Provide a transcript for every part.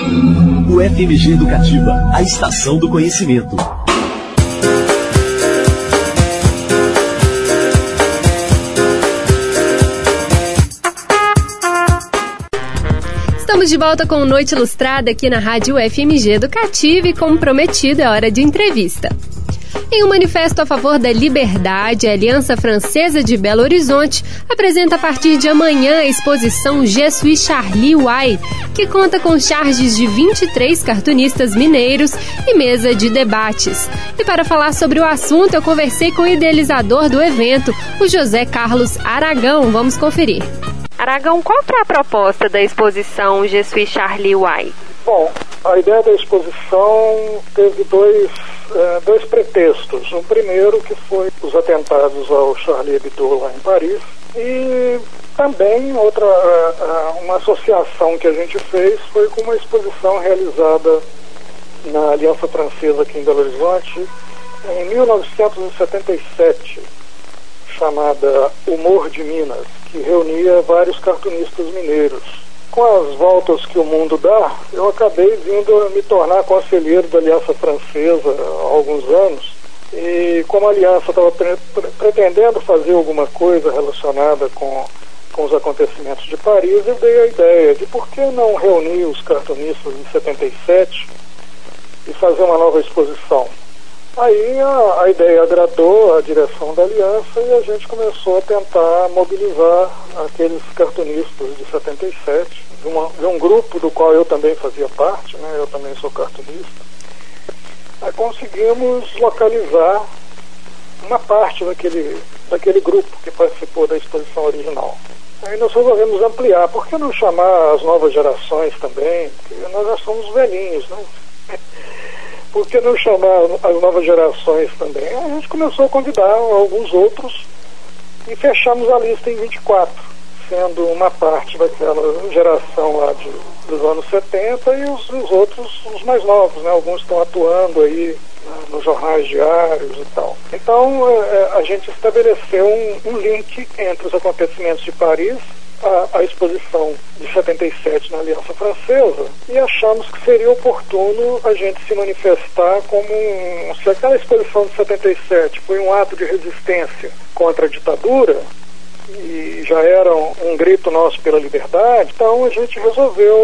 O FMG Educativa, a estação do conhecimento. Estamos de volta com Noite Ilustrada aqui na Rádio FMG Educativa e, como prometido, é hora de entrevista. Em um manifesto a favor da liberdade, a Aliança Francesa de Belo Horizonte apresenta a partir de amanhã a exposição Je suis Charlie Way, que conta com charges de 23 cartunistas mineiros e mesa de debates. E para falar sobre o assunto, eu conversei com o idealizador do evento, o José Carlos Aragão. Vamos conferir. Aragão, qual que é a proposta da exposição Je suis Charlie Way? Bom, a ideia da exposição teve dois pretextos. O primeiro, que foi os atentados ao Charlie Hebdo lá em Paris, e também uma associação que a gente fez foi com uma exposição realizada na Aliança Francesa aqui em Belo Horizonte em 1977, chamada Humor de Minas, que reunia vários cartunistas mineiros. Com as voltas que o mundo dá, eu acabei vindo a me tornar conselheiro da Aliança Francesa há alguns anos, e como a Aliança estava pretendendo fazer alguma coisa relacionada com os acontecimentos de Paris, eu dei a ideia de por que não reunir os cartunistas de 77 e fazer uma nova exposição. Aí a ideia agradou a direção da Aliança e a gente começou a tentar mobilizar aqueles cartunistas de 77, de um grupo do qual eu também fazia parte, né? Eu também sou cartunista. Aí conseguimos localizar uma parte daquele grupo que participou da exposição original. Aí nós resolvemos ampliar. Por que não chamar as novas gerações também? Porque nós já somos velhinhos, né? Por que não chamar as novas gerações também? A gente começou a convidar alguns outros e fechamos a lista em 24, sendo uma parte daquela geração lá dos anos 70 e os outros, os mais novos, né? Alguns estão atuando aí nos jornais diários e tal. Então a gente estabeleceu um link entre os acontecimentos de Paris, a exposição de 77 na Aliança Francesa, e achamos que seria oportuno a gente se manifestar como se aquela exposição de 77 foi um ato de resistência contra a ditadura e já era um grito nosso pela liberdade. Então a gente resolveu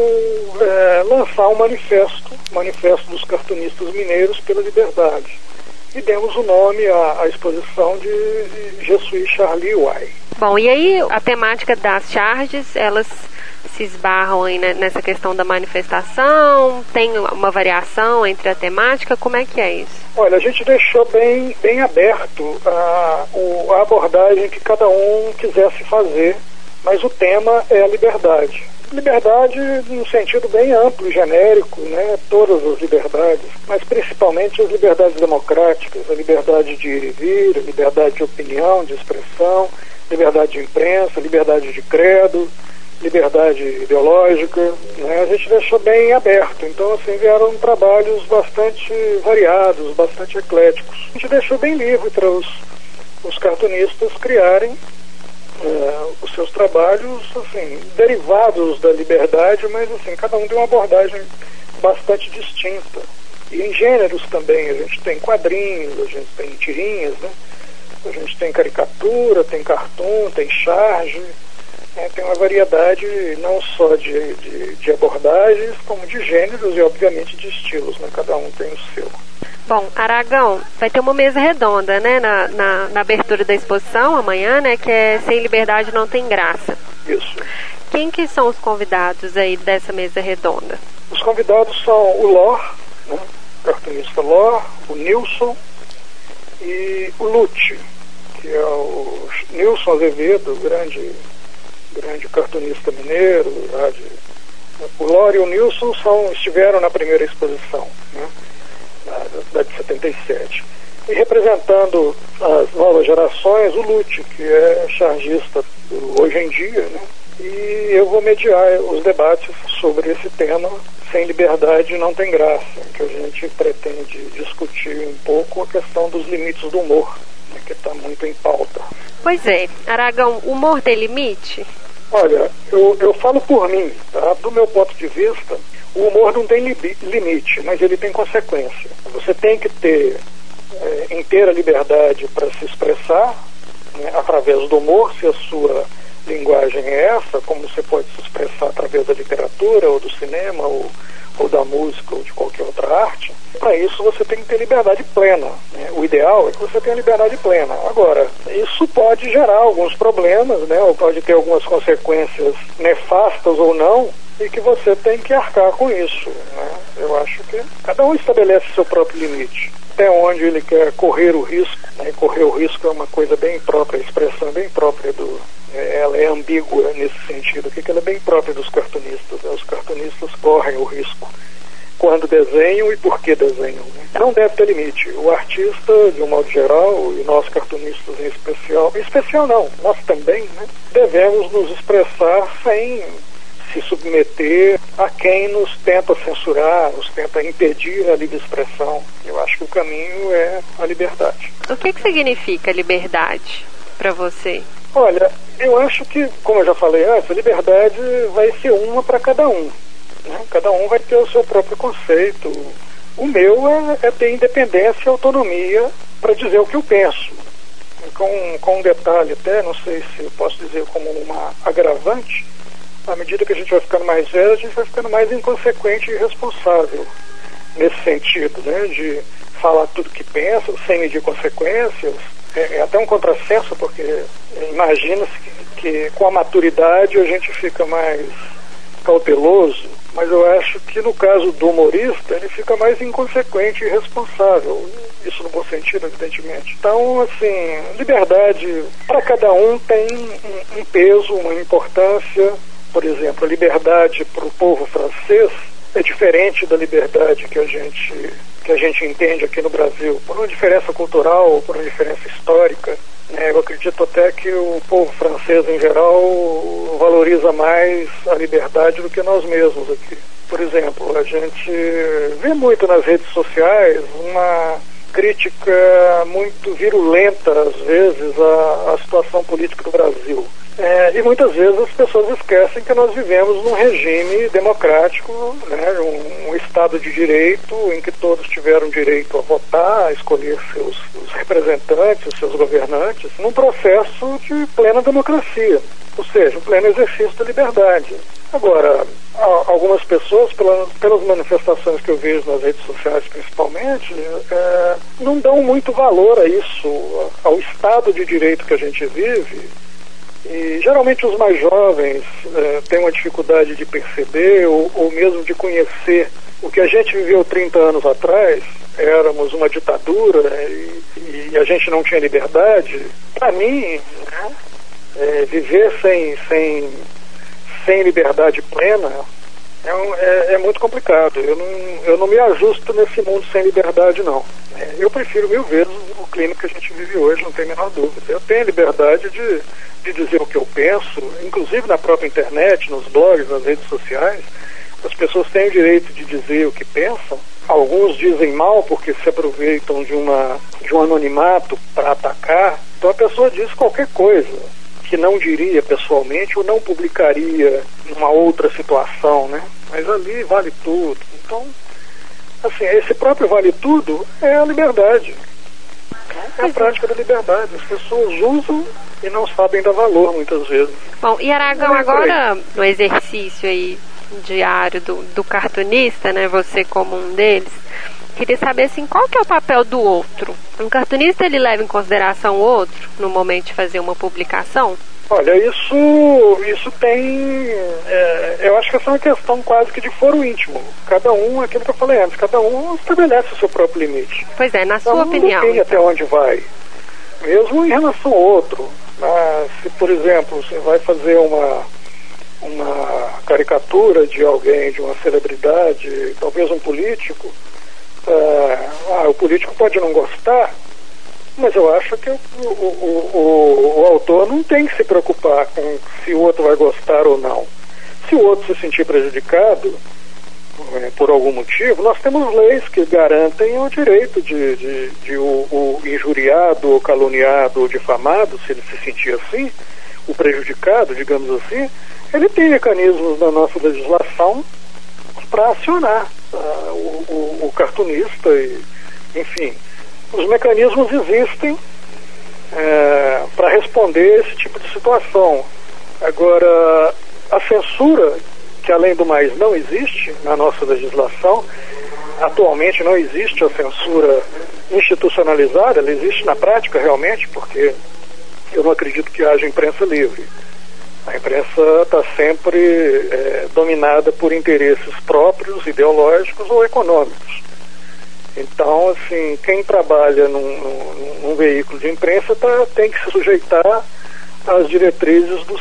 lançar um manifesto dos cartunistas mineiros pela liberdade, e demos o nome à exposição de Je suis Charlie Way. Bom, e aí a temática das charges, elas se esbarram aí nessa questão da manifestação? Tem uma variação entre a temática? Como é que é isso? Olha, a gente deixou bem aberto a abordagem que cada um quisesse fazer, mas o tema é a liberdade. Liberdade num sentido bem amplo e genérico, né? Todas as liberdades, mas principalmente as liberdades democráticas, a liberdade de ir e vir, a liberdade de opinião, de expressão, liberdade de imprensa, liberdade de credo, liberdade ideológica, né? A gente deixou bem aberto. Então, assim, vieram trabalhos bastante variados, bastante ecléticos. A gente deixou bem livre para os cartunistas criarem os seus trabalhos, assim, derivados da liberdade, mas, assim, cada um tem uma abordagem bastante distinta. E em gêneros também, a gente tem quadrinhos, a gente tem tirinhas, né? A gente tem caricatura, tem cartoon, tem charge, tem uma variedade não só de abordagens, como de gêneros e, obviamente, de estilos, né? Cada um tem o seu. Bom, Aragão, vai ter uma mesa redonda, né, na abertura da exposição amanhã, né, que é Sem Liberdade Não Tem Graça. Isso. Quem que são os convidados aí dessa mesa redonda? Os convidados são o Lor, né, o cartunista Lor, o Nilson e o Lute, que é o Nilson Azevedo, grande cartunista mineiro. O Lor e o Nilson estiveram na primeira exposição, né, da de 77. E representando as novas gerações, o Lute, que é chargista hoje em dia, né? E eu vou mediar os debates sobre esse tema. Sem liberdade não tem graça, que a gente pretende discutir um pouco a questão dos limites do humor, né, que está muito em pauta. Pois é. Aragão, o humor tem limite? Olha, eu falo por mim, tá? Do meu ponto de vista, O humor não tem limite, mas ele tem consequência. Você tem que ter inteira liberdade para se expressar, né, através do humor, se a sua linguagem é essa, como você pode se expressar através da literatura, ou do cinema, ou da música, ou de qualquer outra arte. Para isso você tem que ter liberdade plena, né? O ideal é que você tenha liberdade plena. Agora, isso pode gerar alguns problemas, né? Ou pode ter algumas consequências nefastas ou não, e que você tem que arcar com isso, né? Eu acho que cada um estabelece seu próprio limite, até onde ele quer correr o risco, né? Correr o risco é uma coisa bem própria, a expressão bem própria ela é ambígua nesse sentido, que ela é bem própria dos cartunistas, né? Os cartunistas correm o risco quando desenham e por que desenham, né? Não deve ter limite. O artista, de um modo geral, e nós cartunistas em especial não, nós também, né? Devemos nos expressar sem se submeter a quem nos tenta censurar, nos tenta impedir a livre expressão. Eu acho que o caminho é a liberdade. O que significa liberdade para você? Olha, eu acho que, como eu já falei antes, a liberdade vai ser uma para cada um, né? Cada um vai ter o seu próprio conceito. O meu é ter independência e autonomia para dizer o que eu penso. Com um detalhe até, não sei se eu posso dizer como uma agravante, à medida que a gente vai ficando mais velho, a gente vai ficando mais inconsequente e irresponsável nesse sentido, né? De falar tudo que pensa, sem medir consequências. É até um contrassenso, porque imagina-se que com a maturidade a gente fica mais cauteloso, mas eu acho que no caso do humorista ele fica mais inconsequente e irresponsável, isso no bom sentido, evidentemente. Então, assim, liberdade para cada um tem um peso, uma importância. Por exemplo, a liberdade para o povo francês é diferente da liberdade que a gente entende aqui no Brasil, por uma diferença cultural, por uma diferença histórica, né? Eu acredito até que o povo francês, em geral, valoriza mais a liberdade do que nós mesmos aqui. Por exemplo, a gente vê muito nas redes sociais uma crítica muito virulenta, às vezes, à situação política do Brasil. E muitas vezes as pessoas esquecem que nós vivemos num regime democrático, né, um Estado de direito em que todos tiveram direito a votar, a escolher seus representantes, seus governantes, num processo de plena democracia, ou seja, um pleno exercício da liberdade. Agora, algumas pessoas, pelas manifestações que eu vejo nas redes sociais principalmente, não dão muito valor a isso, ao Estado de direito que a gente vive. E geralmente os mais jovens têm uma dificuldade de perceber ou mesmo de conhecer o que a gente viveu 30 anos atrás. Éramos uma ditadura e a gente não tinha liberdade. Para mim, viver sem liberdade plena é muito complicado. Eu não me ajusto nesse mundo sem liberdade, não. Eu prefiro 1000 vezes o clima que a gente vive hoje, não tem a menor dúvida. Eu tenho a liberdade de dizer o que eu penso, inclusive na própria internet, nos blogs, nas redes sociais. As pessoas têm o direito de dizer o que pensam. Alguns dizem mal porque se aproveitam de um anonimato para atacar. Então a pessoa diz qualquer coisa que não diria pessoalmente ou não publicaria numa outra situação, né? Mas ali vale tudo. Então, assim, esse próprio vale tudo é a liberdade. É a prática da liberdade. As pessoas usam e não sabem dar valor muitas vezes. Bom, e Aragão, agora no exercício aí diário do cartunista, né, você como um deles, queria saber assim, qual que é o papel do outro? Um cartunista, ele leva em consideração o outro no momento de fazer uma publicação? Olha, isso tem... eu acho que essa é uma questão quase que de foro íntimo. Cada um, aquilo que eu falei antes, cada um estabelece o seu próprio limite. Pois é, na sua opinião. Não depende até onde vai. Mesmo em relação ao outro. Mas, se, por exemplo, você vai fazer uma caricatura de alguém, de uma celebridade, talvez um político, o político pode não gostar, mas eu acho que o autor não tem que se preocupar com se o outro vai gostar ou não. Se o outro se sentir prejudicado por algum motivo, nós temos leis que garantem o direito de o injuriado, ou caluniado, ou difamado, se ele se sentir assim, o prejudicado, digamos assim, ele tem mecanismos na nossa legislação para acionar o cartunista. Enfim, os mecanismos existem para responder esse tipo de situação. Agora, a censura, que além do mais não existe na nossa legislação, atualmente não existe a censura institucionalizada, ela existe na prática realmente, porque eu não acredito que haja imprensa livre. A imprensa está sempre dominada por interesses próprios, ideológicos ou econômicos. Então, assim, quem trabalha num veículo de imprensa tem que se sujeitar às diretrizes do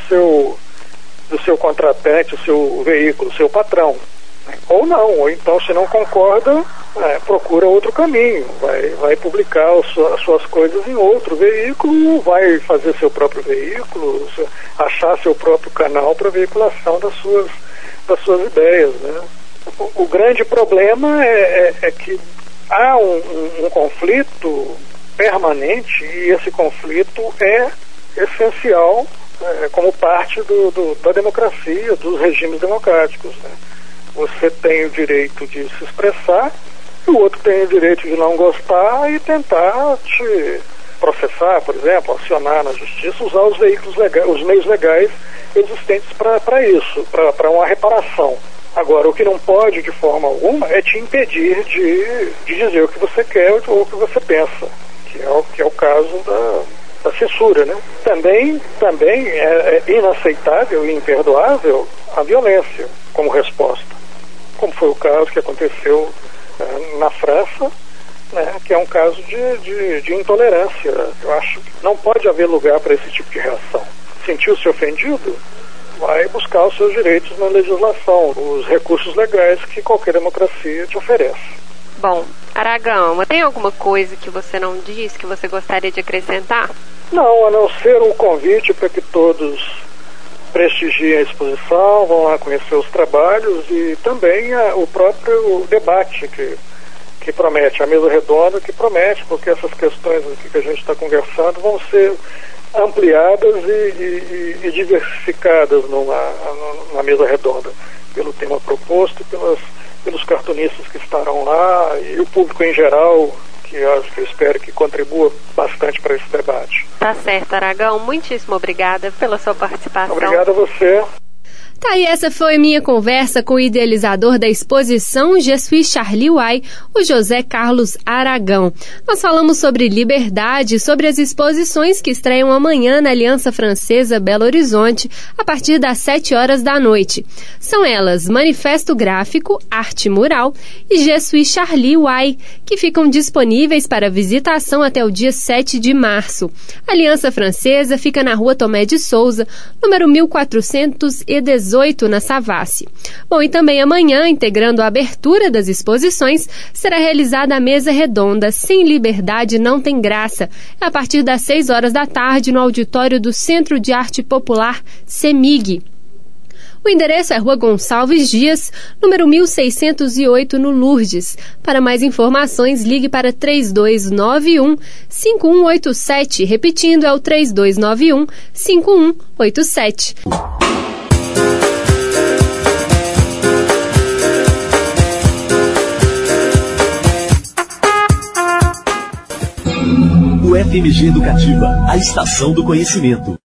seu contratante, o seu veículo, o seu patrão. Ou não, ou então, se não concorda, procura outro caminho, vai publicar as suas coisas em outro veículo, vai fazer seu próprio veículo, achar seu próprio canal para veiculação das suas ideias, né? O grande problema é que há um conflito permanente, e esse conflito é essencial como parte da democracia, dos regimes democráticos, né? Você tem o direito de se expressar, e o outro tem o direito de não gostar e tentar te processar, por exemplo, acionar na justiça, usar os veículos legais, os meios legais existentes para isso, para uma reparação. Agora, o que não pode de forma alguma é te impedir de dizer o que você quer ou o que você pensa, que é o caso da censura, né? Também é inaceitável e imperdoável a violência como resposta, como foi o caso que aconteceu na França, né, que é um caso de intolerância. Eu acho que não pode haver lugar para esse tipo de reação. Sentiu-se ofendido? Vai buscar os seus direitos na legislação, os recursos legais que qualquer democracia te oferece. Bom, Aragão, tem alguma coisa que você não disse, que você gostaria de acrescentar? Não, a não ser um convite para que todos prestigiem a exposição, vão lá conhecer os trabalhos e também o próprio debate que promete, a mesa redonda que promete, porque essas questões aqui que a gente está conversando vão ser ampliadas e diversificadas numa mesa redonda, pelo tema proposto e pelos cartunistas que estarão lá e o público em geral, que eu espero que contribua bastante para esse debate. Tá certo, Aragão. Muitíssimo obrigada pela sua participação. Obrigado a você. Tá, e essa foi minha conversa com o idealizador da exposição Je suis Charlie Way, o José Carlos Aragão. Nós falamos sobre liberdade, sobre as exposições que estreiam amanhã na Aliança Francesa Belo Horizonte, a partir das 7 horas da noite. São elas Manifesto Gráfico, Arte Mural e Je suis Charlie Way, que ficam disponíveis para visitação até o dia 7 de março. A Aliança Francesa fica na Rua Tomé de Souza, número 1418, na Savassi. Bom, e também amanhã, integrando a abertura das exposições, será realizada a mesa redonda Sem Liberdade Não Tem Graça, a partir das 6 horas da tarde no auditório do Centro de Arte Popular CEMIG. O endereço é Rua Gonçalves Dias, número 1608, no Lourdes. Para mais informações, ligue para 3291-5187. Repetindo, é o 3291-5187. O FMG Educativa, a estação do conhecimento.